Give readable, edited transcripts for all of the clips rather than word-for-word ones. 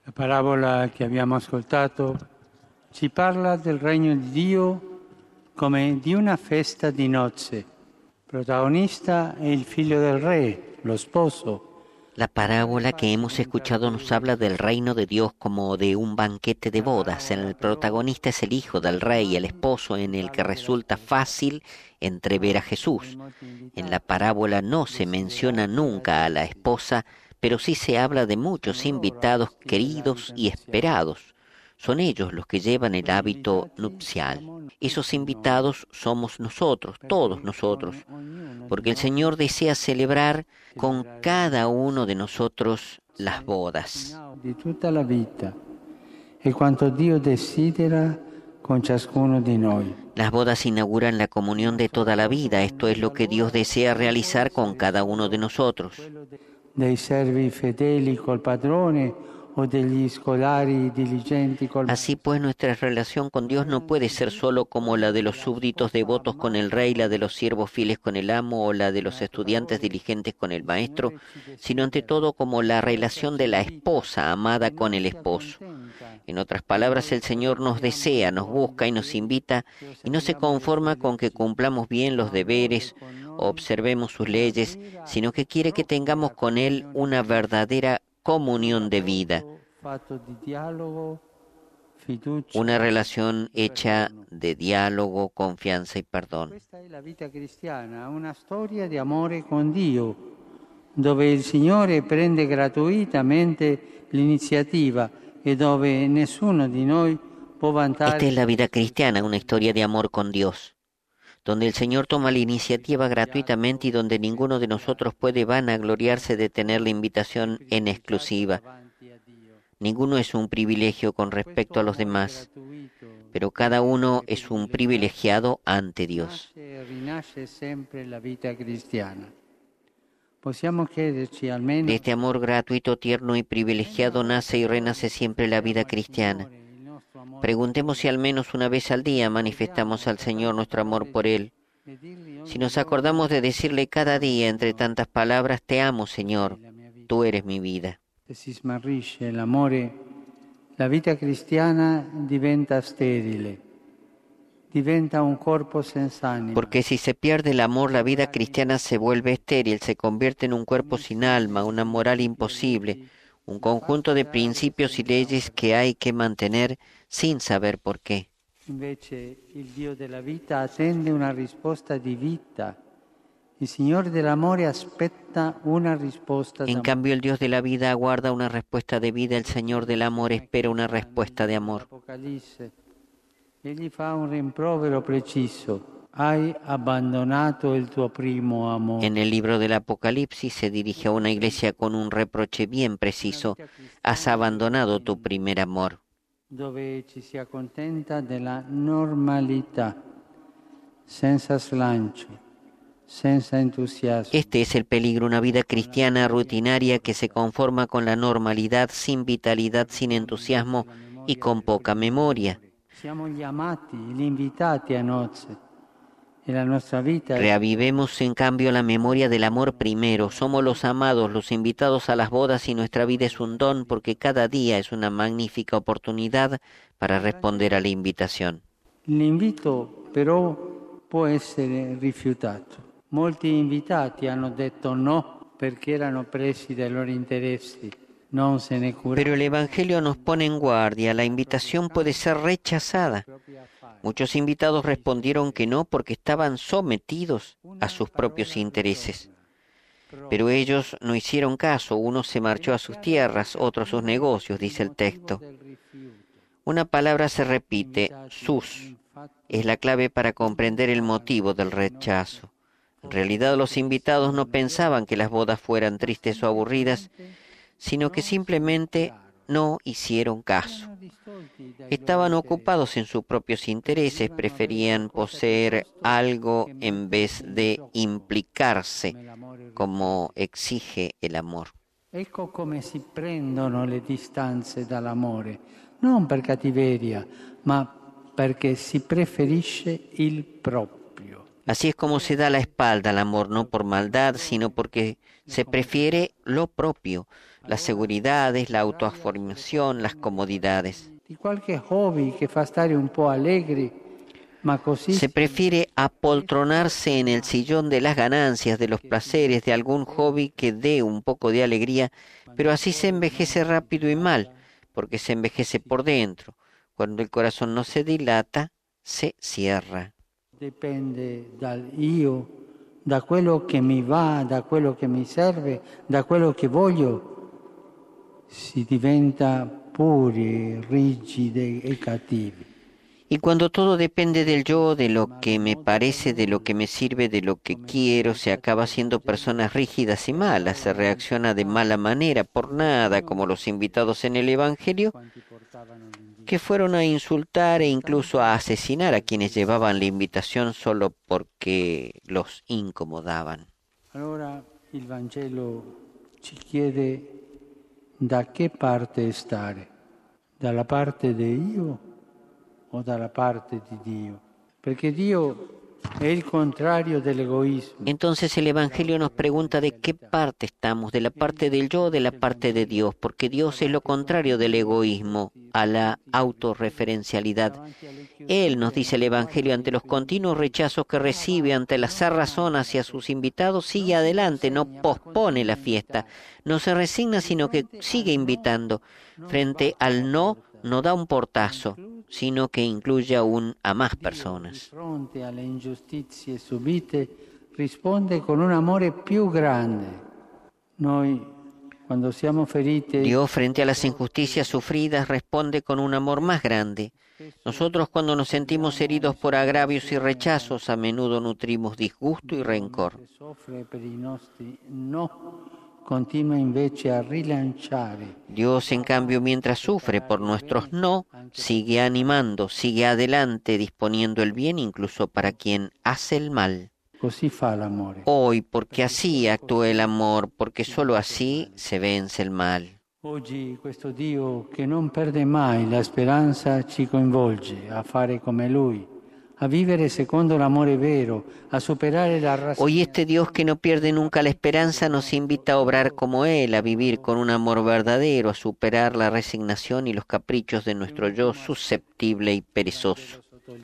La parabola che abbiamo ascoltato ci parla del regno di Dio come di una festa di nozze. Protagonista è il figlio del re, lo sposo. La parábola que hemos escuchado nos habla del reino de Dios como de un banquete de bodas. En el protagonista es el hijo del rey, el esposo, en el que resulta fácil entrever a Jesús. En la parábola no se menciona nunca a la esposa, pero sí se habla de muchos invitados queridos y esperados. Son ellos los que llevan el hábito nupcial. Esos invitados somos nosotros, todos nosotros, porque el Señor desea celebrar con cada uno de nosotros las bodas. Di tutta la vita e quanto Dio desidera con ciascuno di noi. Las bodas inauguran la comunión de toda la vida. Esto es lo que Dios desea realizar con cada uno de nosotros. Dei servi fedeli col padrone o degli scolari diligenti col Así pues, nuestra relación con Dios no puede ser solo como la de los súbditos devotos con el rey, la de los siervos fieles con el amo o la de los estudiantes diligentes con el maestro, sino ante todo como la relación de la esposa amada con el esposo. En otras palabras, el Señor nos desea, nos busca y nos invita y no se conforma con que cumplamos bien los deberes o observemos sus leyes, sino que quiere que tengamos con Él una verdadera comunión de vida, una relación hecha de diálogo, confianza y perdón. Questa è la vita cristiana, una storia di amore con Dio, dove il Signore prende gratuitamente l'iniziativa e dove nessuno di noi può vantare. Esta es la vida cristiana, una historia de amor con Dios, donde el Señor toma la iniciativa gratuitamente y donde ninguno de nosotros puede vanagloriarse de tener la invitación en exclusiva. Ninguno es un privilegio con respecto a los demás, pero cada uno es un privilegiado ante Dios. Rinasce sempre la vita cristiana. Possiamo chiederci almeno De este amor gratuito, tierno y privilegiado nace y renace siempre la vida cristiana. Preguntemos si al menos una vez al día manifestamos al Señor nuestro amor por Él. Si nos acordamos de decirle cada día entre tantas palabras, te amo, Señor, tú eres mi vida. se si smarrisce l'amore, la vita cristiana diventa sterile, diventa un corpo senza anima. Porque si se pierde el amor, la vida cristiana se vuelve estéril, se convierte en un cuerpo sin alma, una moral imposible, un conjunto de principios y leyes que hay que mantener sin saber por qué. Invece il Dio della vita attende una risposta di vita. Il Signore dell'amore aspetta una risposta En d'amore. cambio, el Dios de la vida aguarda una respuesta de vida, el Señor del amor espera una respuesta de amor. Apocalisse, egli fa un rimprovero preciso. Hai abbandonato il tuo primo amore. En el libro del Apocalipsis se dirige a una iglesia con un reproche bien preciso: has abandonado tu primer amor. Dove ci si accontenta della normalità, senza slancio, senza entusiasmo. Este es el peligro, una vida cristiana rutinaria que se conforma con la normalidad, sin vitalidad, sin entusiasmo y con poca memoria. Siamo gli amati, gli invitati a nozze. E la nostra vita Reavivemos en cambio la memoria del amor primero. Somos los amados, los invitados a las bodas y nuestra vida es un don porque cada día es una magnífica oportunidad para responder a la invitación. L'invito però può essere rifiutato. Molti invitati hanno detto no perché erano presi dai loro interessi, non se ne curano. Pero el Evangelio nos pone en guardia. La invitación puede ser rechazada. Muchos invitados respondieron que no porque estaban sometidos a sus propios intereses. Pero ellos no hicieron caso. Uno se marchó a sus tierras, otro a sus negocios, dice el texto. Una palabra se repite, sus. Es la clave para comprender el motivo del rechazo. En realidad, los invitados no pensaban que las bodas fueran tristes o aburridas, sino que simplemente no hicieron caso. Estaban ocupados en sus propios intereses, preferían poseer algo en vez de implicarse como exige el amor. Ecco come si prendono le distanze dall'amore, non per cattiveria, ma perché si preferisce il proprio. Así es como se da la espalda al amor, no por maldad, sino porque se prefiere lo propio. las seguridades, la autoafirmación, las comodidades. Di qualche hobby che fa stare un po' allegri, ma così Se prefiere apoltronarse en el sillón de las ganancias, de los placeres, de algún hobby que dé un poco de alegría, pero así se envejece rápido y mal, porque se envejece por dentro. Cuando el corazón no se dilata, se cierra. dipende dal io, da quello che mi va, da quello che mi serve, da quello che voglio, si diventa puri, rigidi e cattivi. Y cuando todo depende del yo, de lo que me parece, de lo que me sirve, de lo que quiero, se acaba siendo personas rígidas y malas, se reacciona de mala manera, por nada, como los invitados en el Evangelio, que fueron a insultar e incluso a asesinar a quienes llevaban la invitación solo porque los incomodaban. Allora il Vangelo ci chiede da che parte stare, dalla parte di io o dalla parte di Dio, perché Dio è il contrario dell'egoismo. Entonces el Evangelio nos pregunta de qué parte estamos, de la parte del yo o de la parte de Dios, porque Dios es lo contrario del egoísmo, a la autorreferencialidad. Él, nos dice el Evangelio, ante los continuos rechazos que recibe, ante la cerrazón hacia sus invitados, sigue adelante, no pospone la fiesta, no se resigna, sino que sigue invitando. Frente al no da un portazo, sino que incluye aún a más personas. Di fronte alle ingiustizie subite risponde con un amore più grande. Noi, quando siamo feriti, Dios, frente a las injusticias sufridas, responde con un amor más grande. Nosotros, cuando nos sentimos heridos por agravios y rechazos, a menudo nutrimos disgusto y rencor. soffre per i nostri no, continua invece a rilanciare. Dios, en cambio, mientras sufre por nuestros no, sigue animando, sigue adelante, disponiendo el bien incluso para quien hace el mal. Così fa l'amore. Hoy, porque así actúa el amor, porque solo así se vence el mal. Oggi questo Dio che non perde mai la speranza ci coinvolge a fare come Lui, a vivere secondo l'amore vero, a superare la ragione. Hoy este Dios que no pierde nunca la esperanza nos invita a obrar como Él, a vivir con un amor verdadero, a superar la resignación y los caprichos de nuestro yo susceptible y perezoso.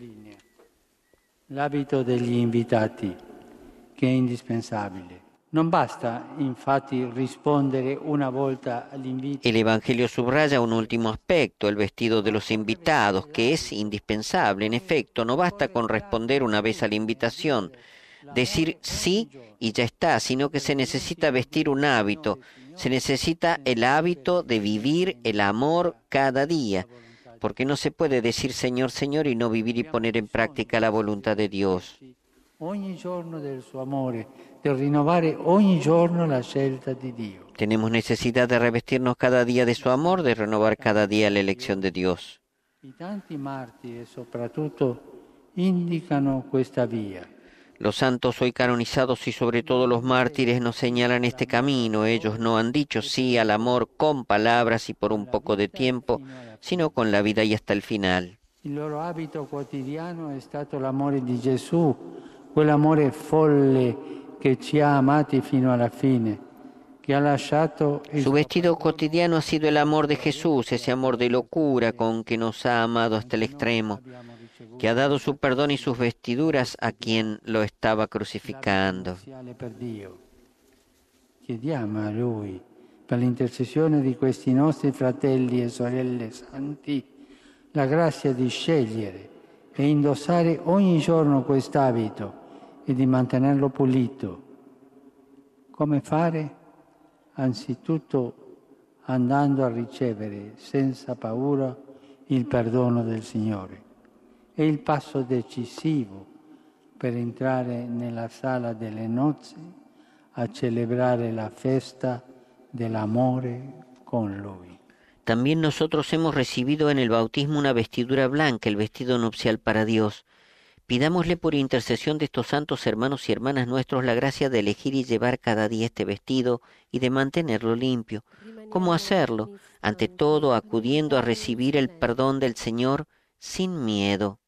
L'abito degli invitati, che è indispensabile. Non basta infatti rispondere una volta all'invito. El Evangelio subraya un último aspecto, el vestido de los invitados, que es indispensable. En efecto, no basta con responder una vez a la invitación, decir sí y ya está, sino que se necesita vestir un hábito, se necesita el hábito de vivir el amor cada día, porque no se puede decir Señor, Señor y no vivir y poner en práctica la voluntad de Dios. Ogni giorno del suo amore, del rinnovare ogni giorno la scelta di Dio. Tenemos necesidad de revestirnos cada día de su amor, de renovar cada día la elección de Dios. I tanti martiri soprattutto indicano questa via. Los santos hoy canonizados y sobre todo los mártires nos señalan este camino. Ellos no han dicho sí al amor con palabras y por un poco de tiempo, sino con la vida y hasta el final. Il loro abito quotidiano è stato l'amore di Gesù, quell'amore folle che ci ha amati fino alla fine, che ha lasciato il Su vestido cotidiano ha sido el amor de Jesús, ese amor de locura con que nos ha amado hasta el extremo, que ha dado su perdón y sus vestiduras a quien lo estaba crucificando. per Dio. Chiediamo a Lui, per l'intercessione di questi nostri fratelli e sorelle santi, la grazia di scegliere e indossare ogni giorno quest'abito e di mantenerlo pulito. Come fare? Anzitutto andando a ricevere senza paura il perdono del Signore. È il passo decisivo per entrare nella sala delle nozze a celebrare la festa dell'amore con Lui. También nosotros hemos recibido en el bautismo una vestidura blanca, el vestido nupcial para Dios. Pidámosle por intercesión de estos santos hermanos y hermanas nuestros la gracia de elegir y llevar cada día este vestido y de mantenerlo limpio. ¿Cómo hacerlo? Ante todo, acudiendo a recibir el perdón del Señor sin miedo,